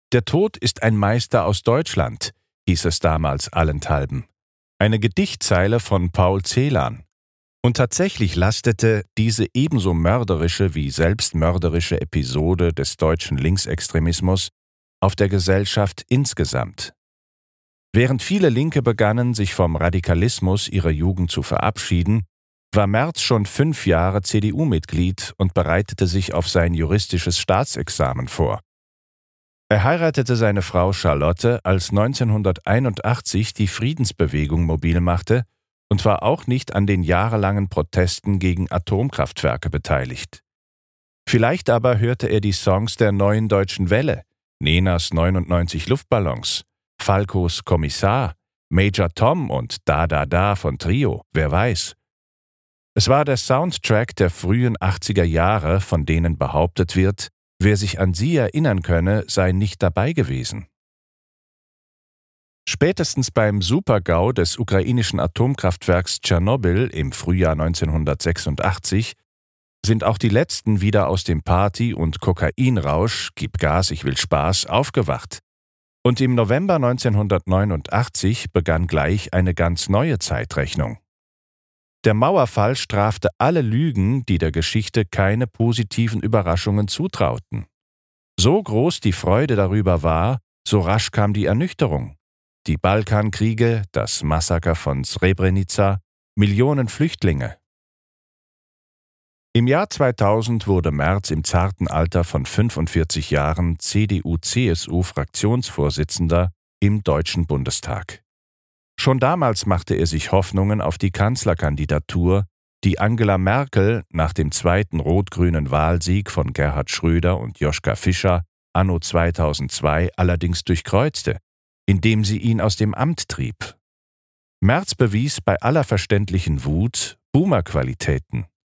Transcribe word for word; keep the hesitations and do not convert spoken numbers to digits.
Der Tod ist ein Meister aus Deutschland, hieß es damals allenthalben. Eine Gedichtzeile von Paul Celan. Und tatsächlich lastete diese ebenso mörderische wie selbstmörderische Episode des deutschen Linksextremismus auf der Gesellschaft insgesamt. Während viele Linke begannen, sich vom Radikalismus ihrer Jugend zu verabschieden, war Merz schon fünf Jahre C D U-Mitglied und bereitete sich auf sein juristisches Staatsexamen vor. Er heiratete seine Frau Charlotte, als neunzehnhunderteinundachtzig die Friedensbewegung mobil machte, und war auch nicht an den jahrelangen Protesten gegen Atomkraftwerke beteiligt. Vielleicht aber hörte er die Songs der Neuen Deutschen Welle, Nenas neunundneunzig Luftballons, Falcos Kommissar, Major Tom und Da Da Da von Trio, wer weiß. Es war der Soundtrack der frühen achtziger Jahre, von denen behauptet wird, wer sich an sie erinnern könne, sei nicht dabei gewesen. Spätestens beim Super-GAU des ukrainischen Atomkraftwerks Tschernobyl im Frühjahr neunzehnhundertsechsundachtzig sind auch die Letzten wieder aus dem Party- und Kokainrausch, gib Gas, ich will Spaß, aufgewacht. Und im November neunzehnhundertneunundachtzig begann gleich eine ganz neue Zeitrechnung. Der Mauerfall strafte alle Lügen, die der Geschichte keine positiven Überraschungen zutrauten. So groß die Freude darüber war, so rasch kam die Ernüchterung. Die Balkankriege, das Massaker von Srebrenica, Millionen Flüchtlinge. Im Jahr zweitausend wurde Merz im zarten Alter von fünfundvierzig Jahren C D U-C S U-Fraktionsvorsitzender im Deutschen Bundestag. Schon damals machte er sich Hoffnungen auf die Kanzlerkandidatur, die Angela Merkel nach dem zweiten rot-grünen Wahlsieg von Gerhard Schröder und Joschka Fischer anno zweitausendzwei allerdings durchkreuzte, indem sie ihn aus dem Amt trieb. Merz bewies bei aller verständlichen Wut Boomer-Qualitäten.